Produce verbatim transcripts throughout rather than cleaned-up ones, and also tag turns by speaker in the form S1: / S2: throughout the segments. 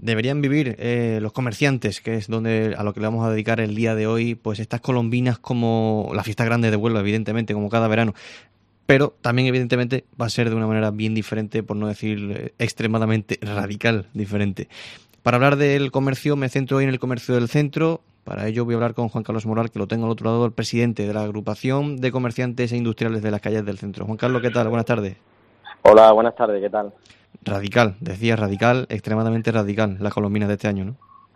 S1: deberían vivir eh, los comerciantes, que es donde a lo que le vamos a dedicar el día de hoy, pues estas colombinas como la fiesta grande de Huelva, evidentemente, como cada verano. Pero también, evidentemente, va a ser de una manera bien diferente, por no decir eh, extremadamente radical diferente. Para hablar del comercio, me centro hoy en el comercio del centro. Para ello voy a hablar con Juan Carlos Moral, que lo tengo al otro lado, el presidente de la Agrupación de Comerciantes e Industriales de las Calles del Centro. Juan Carlos, ¿qué tal? Buenas tardes.
S2: Hola, buenas tardes, ¿qué tal?
S1: Radical, decía radical, extremadamente radical, las colombinas de este año, ¿no?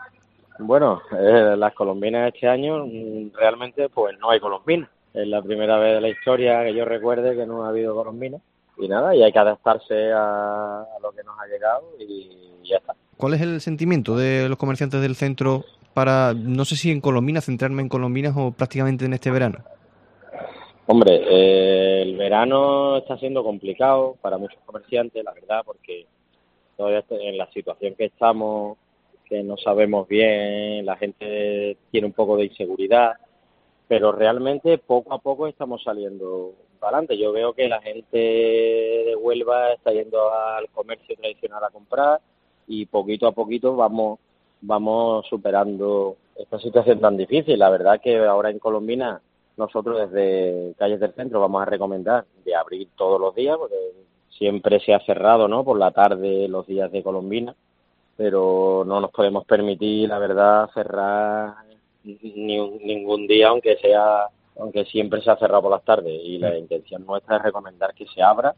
S2: Bueno, eh, las colombinas este año mm, realmente pues no hay colombinas. Es la primera vez de la historia que yo recuerde que no ha habido colombinas. Y nada, y hay que adaptarse a, a lo que nos ha llegado y ya está.
S1: ¿Cuál es el sentimiento de los comerciantes del centro para, no sé si en colombinas, centrarme en colombinas o prácticamente en este verano?
S2: Hombre, eh, el verano está siendo complicado para muchos comerciantes, la verdad, porque todavía en la situación que estamos, que no sabemos bien, la gente tiene un poco de inseguridad, pero realmente poco a poco estamos saliendo para adelante. Yo veo que la gente de Huelva está yendo al comercio tradicional a comprar y poquito a poquito vamos vamos superando esta situación tan difícil. La verdad que ahora en Colombina nosotros desde Calles del Centro vamos a recomendar de abrir todos los días, porque siempre se ha cerrado, ¿no?, por la tarde los días de Colombina, pero no nos podemos permitir, la verdad, cerrar ni un, ningún día, aunque sea aunque siempre se ha cerrado por las tardes, y la intención nuestra es recomendar que se abra,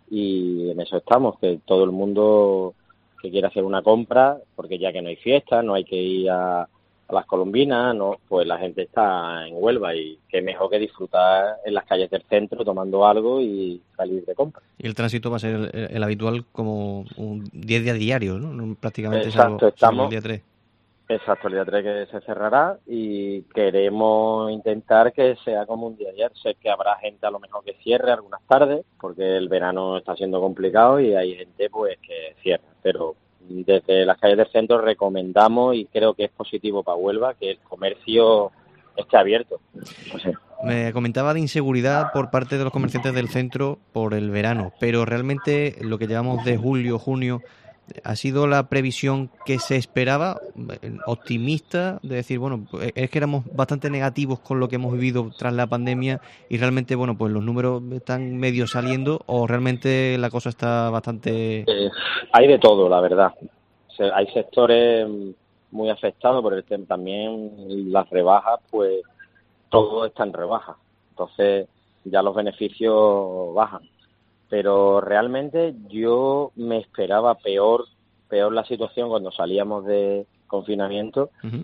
S2: y en eso estamos, que todo el mundo que quiera hacer una compra, porque ya que no hay fiesta, no hay que ir a, a las colombinas, no, pues la gente está en Huelva y qué mejor que disfrutar en las calles del centro tomando algo y salir de compra.
S1: Y el tránsito va a ser el, el habitual como un diez días diarios, ¿no? No, prácticamente salvo,
S2: Exacto,
S1: salvo el
S2: estamos
S1: día tres.
S2: Exacto, el día tres que se cerrará y queremos intentar que sea como un día ayer. Sé que habrá gente a lo mejor que cierre algunas tardes porque el verano está siendo complicado y hay gente pues que cierra. Pero desde las calles del centro recomendamos, y creo que es positivo para Huelva, que el comercio esté abierto. No sé.
S1: Me comentaba de inseguridad por parte de los comerciantes del centro por el verano, pero realmente lo que llevamos de julio, junio, ha sido la previsión que se esperaba, optimista, de decir, bueno, pues es que éramos bastante negativos con lo que hemos vivido tras la pandemia y realmente, bueno, pues los números están medio saliendo o realmente la cosa está bastante...
S2: Eh, hay de todo, la verdad. Se, hay sectores muy afectados por el tema también, las rebajas, pues todo está en rebaja, entonces ya los beneficios bajan. Pero realmente yo me esperaba peor, peor la situación cuando salíamos de confinamiento. Uh-huh.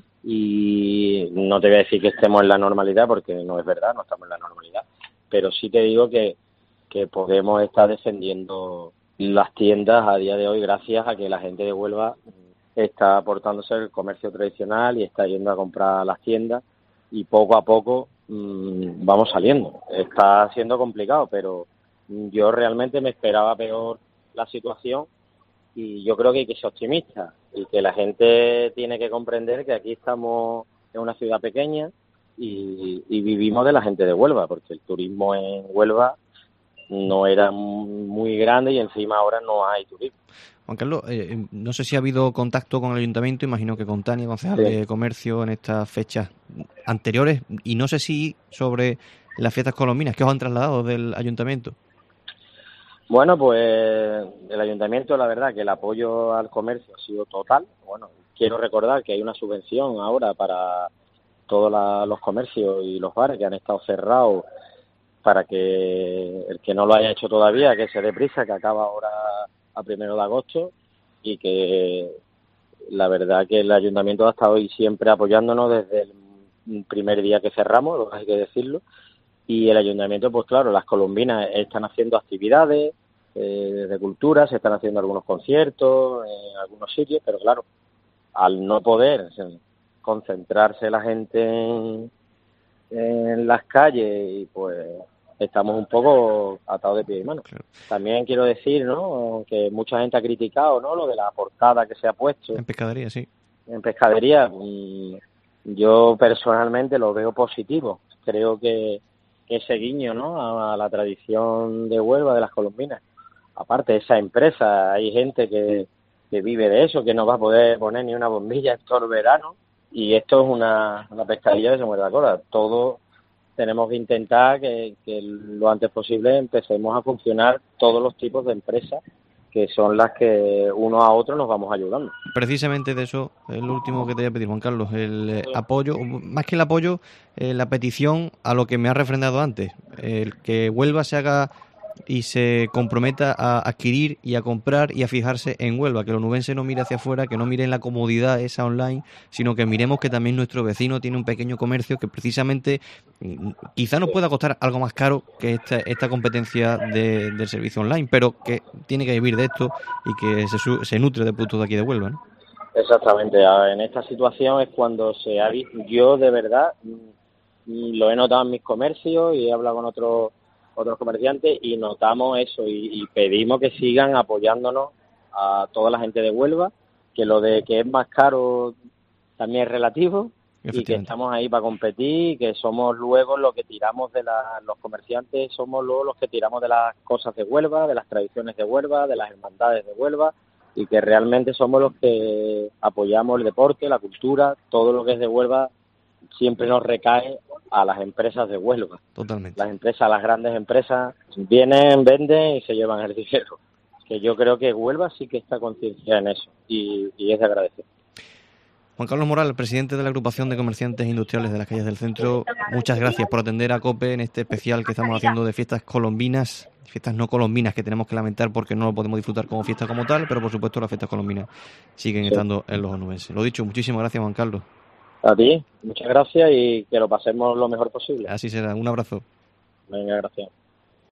S2: Y no te voy a decir que estemos en la normalidad, porque no es verdad, no estamos en la normalidad, pero sí te digo que, que podemos estar defendiendo las tiendas a día de hoy gracias a que la gente de Huelva está aportándose el comercio tradicional y está yendo a comprar a las tiendas, y poco a poco mmm, vamos saliendo. Está siendo complicado, pero yo realmente me esperaba peor la situación y yo creo que hay que ser optimista y que la gente tiene que comprender que aquí estamos en una ciudad pequeña y, y vivimos de la gente de Huelva, porque el turismo en Huelva no era muy grande y encima ahora no hay turismo.
S1: Juan Carlos, eh, no sé si ha habido contacto con el ayuntamiento, imagino que con Tania, concejal
S2: Sí.
S1: de comercio, en estas fechas anteriores, y no sé si sobre las fiestas colombinas, ¿qué os han trasladado del ayuntamiento?
S2: Bueno, pues el ayuntamiento, la verdad que el apoyo al comercio ha sido total. Bueno, quiero recordar que hay una subvención ahora para todos la, los comercios y los bares que han estado cerrados, para que el que no lo haya hecho todavía, que se dé prisa, que acaba ahora a primero de agosto, y que la verdad que el ayuntamiento ha estado hoy siempre apoyándonos desde el primer día que cerramos, hay que decirlo. Y el ayuntamiento, pues claro, las colombinas están haciendo actividades eh, de cultura, se están haciendo algunos conciertos en algunos sitios, pero claro, al no poder concentrarse la gente en, en las calles, y pues estamos un poco atados de pie y mano. Claro. También quiero decir, ¿no?, que mucha gente ha criticado, ¿no?, lo de la portada que se ha puesto.
S1: En pescadería, sí.
S2: En pescadería, yo personalmente lo veo positivo. Creo que ese guiño, ¿no?, a la tradición de Huelva, de las colombinas. Aparte, esa empresa, hay gente que, que vive de eso, que no va a poder poner ni una bombilla en todo el verano, y esto es una, una pescadilla que se muerde la cola. Todos tenemos que intentar que, que lo antes posible empecemos a funcionar todos los tipos de empresas, que son las que uno a otro nos vamos ayudando.
S1: Precisamente de eso es lo último que te voy a pedir, Juan Carlos, el eh, apoyo, más que el apoyo, eh, la petición a lo que me ha refrendado antes, el que Huelva se haga y se comprometa a adquirir y a comprar y a fijarse en Huelva, que el onubense no mire hacia afuera, que no mire en la comodidad esa online, sino que miremos que también nuestro vecino tiene un pequeño comercio que precisamente quizá nos pueda costar algo más caro que esta, esta competencia de, del servicio online, pero que tiene que vivir de esto y que se, se nutre de productos de aquí de Huelva, ¿no?
S2: Exactamente, en esta situación es cuando se ha visto, yo de verdad lo he notado en mis comercios y he hablado con otros otros comerciantes y notamos eso y, y pedimos que sigan apoyándonos a toda la gente de Huelva, que lo de que es más caro también es relativo y que estamos ahí para competir y que somos luego los que tiramos de la, los comerciantes, somos luego los que tiramos de las cosas de Huelva, de las tradiciones de Huelva, de las hermandades de Huelva, y que realmente somos los que apoyamos el deporte, la cultura, todo lo que es de Huelva siempre nos recae a las empresas de Huelva.
S1: Totalmente.
S2: Las empresas, las grandes empresas, vienen, venden y se llevan el dinero. Que yo creo que Huelva sí que está concienciada en eso y, y es de agradecer.
S1: Juan Carlos Moral, presidente de la Agrupación de Comerciantes Industriales de las Calles del Centro, muchas gracias por atender a COPE en este especial que estamos haciendo de fiestas colombinas, fiestas no colombinas que tenemos que lamentar porque no lo podemos disfrutar como fiesta como tal, pero por supuesto las fiestas colombinas siguen sí. estando en los onubenses. Lo dicho, muchísimas gracias, Juan Carlos.
S2: A ti, muchas gracias y que lo pasemos lo mejor posible.
S1: Así será, un abrazo.
S2: Venga, gracias.